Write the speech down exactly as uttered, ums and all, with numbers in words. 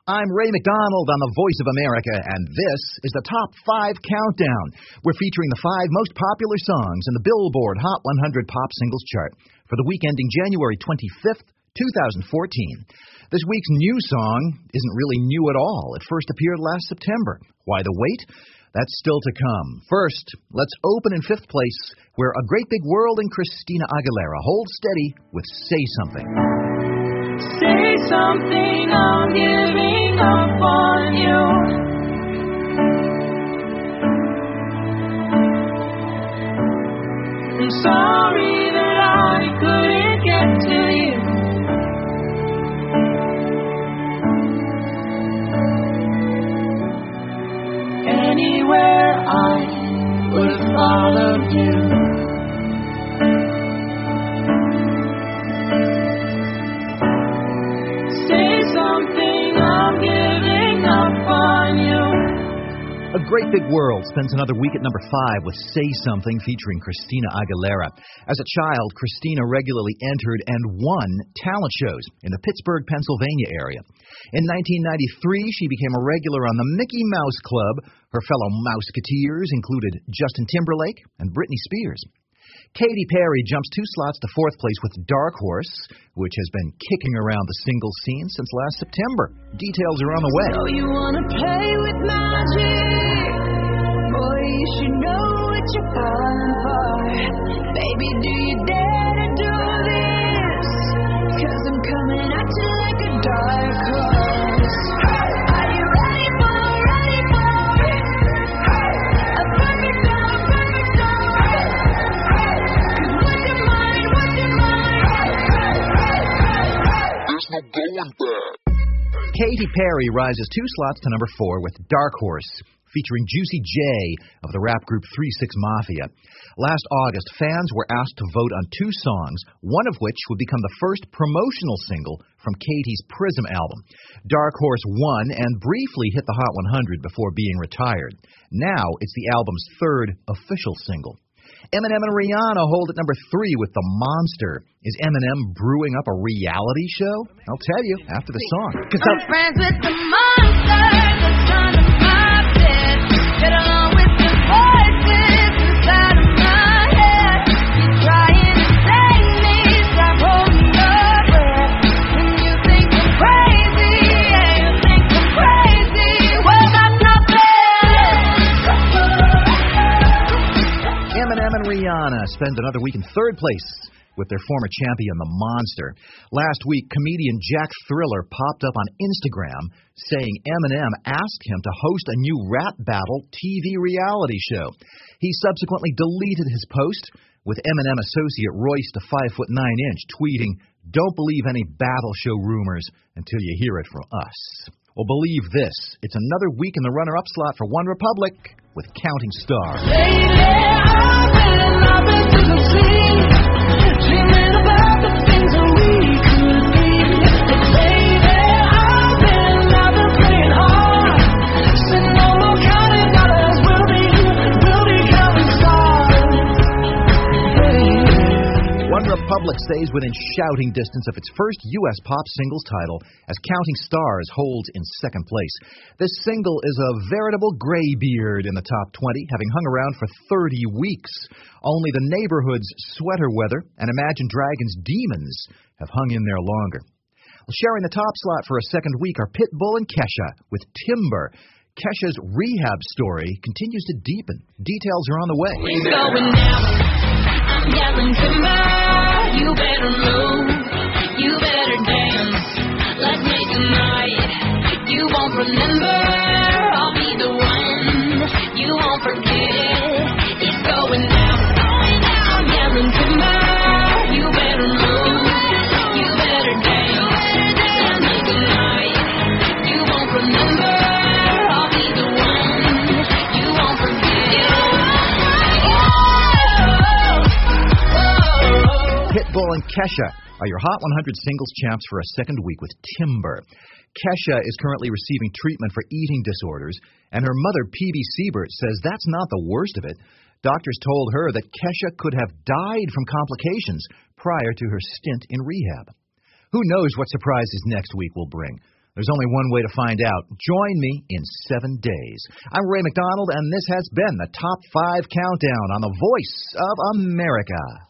I'm Ray McDonald on the Voice of America, and this is the Top five Countdown. We're featuring the five most popular songs in the Billboard Hot one hundred Pop Singles Chart for the week ending January twenty-fifth, twenty fourteen. This week's new song isn't really new at all. It first appeared last September. Why the wait? That's still to come. First, let's open in fifth place, where A Great Big World and Christina Aguilera hold steady with Say Something. Say something, I'm giving up on you. I'm sorry that I couldn't get to you. Anywhere I would have followed you. A Great Big World spends another week at number five with Say Something featuring Christina Aguilera. As a child, Christina regularly entered and won talent shows in the Pittsburgh, Pennsylvania area. In nineteen ninety-three, she became a regular on the Mickey Mouse Club. Her fellow Mouseketeers included Justin Timberlake and Britney Spears. Katy Perry jumps two slots to fourth place with Dark Horse, which has been kicking around the singles scene since last September. Details are on the way. So you wanna play with magic? Boy, you should know what you're falling for. Baby, do you dare to do this? 'Cause I'm coming at you like a dark horse. Are you ready for, ready for a perfect storm, perfect storm? 'Cause what's your mind, what's your mind? There's no going back. Katy Perry rises two slots to number four with Dark Horse, featuring Juicy J of the rap group three six Mafia. Last August, fans were asked to vote on two songs, one of which would become the first promotional single from Katy's Prism album. Dark Horse won and briefly hit the Hot one hundred before being retired. Now it's the album's third official single. Eminem and Rihanna hold at number three with The Monster. Is Eminem brewing up a reality show? I'll tell you after the song. I'm friends with the monster that's under my bed. Get along with the voices inside of my head. You're trying to save me, stop holding your breath. And you think I'm crazy, yeah, you think I'm crazy. Well, that's not fair. Eminem and Rihanna spend another week in third place with their former champion, The Monster. Last week, comedian Jack Thriller popped up on Instagram saying Eminem asked him to host a new rap battle T V reality show. He subsequently deleted his post, with Eminem associate Royce the five foot nine inch tweeting, "Don't believe any battle show rumors until you hear it from us." Well, believe this. It's another week in the runner-up slot for One Republic with Counting Stars. Baby, I've been loving to the sea, dreaming about the things that we could be. Baby, I've been loving playing hard, said no more counting dollars, we'll be, we'll be counting stars. Hey. One Republic stays within shouting distance of its first U S pop singles title as Counting Stars holds in second place. This single is a veritable graybeard in the top twenty, having hung around for thirty weeks. Only The Neighborhood's Sweater Weather and Imagine Dragons' Demons have hung in there longer. Well, sharing the top slot for a second week are Pitbull and Kesha with Timber. Kesha's rehab story continues to deepen. Details are on the way. It's going down. I'm yelling timber. You better move. You better dance. Let's make a night. You won't remember. I'll be the one. You won't forget. It's going down. I'm yelling timber. You better move. You better dance. Let's make a night. You won't remember. I'll be the one. You won't forget. Pitbull and Kesha are your Hot one hundred singles champs for a second week with Timber. Kesha is currently receiving treatment for eating disorders, and her mother, P B Siebert, says that's not the worst of it. Doctors told her that Kesha could have died from complications prior to her stint in rehab. Who knows what surprises next week will bring? There's only one way to find out. Join me in seven days. I'm Ray McDonald, and this has been the Top five Countdown on the Voice of America.